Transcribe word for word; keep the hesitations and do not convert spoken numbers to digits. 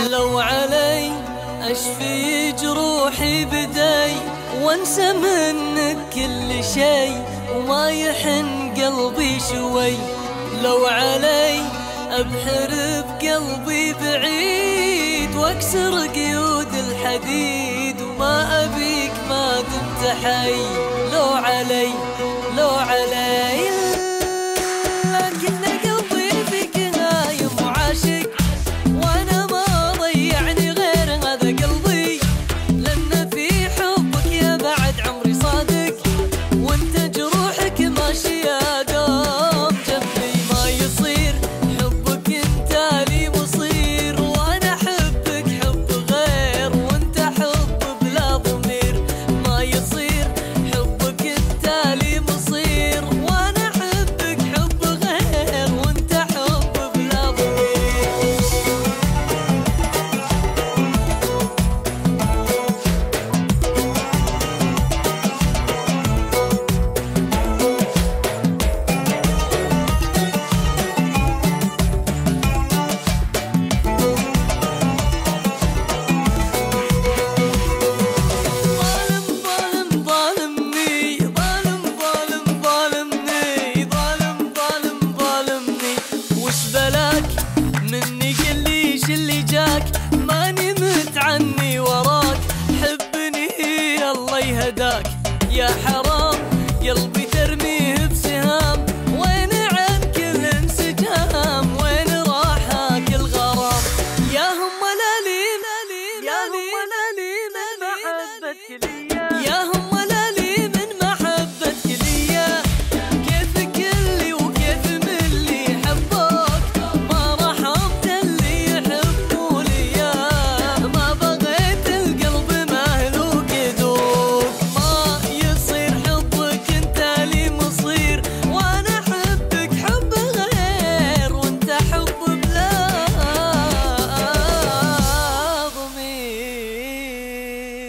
لو علي أشفي جروحي بداي وانسى منك كل شي وما يحن قلبي شوي. لو علي أبحر بقلبي بعيد واكسر قيود الحديد وما أبيك ما دمت حي. لو علي لو علي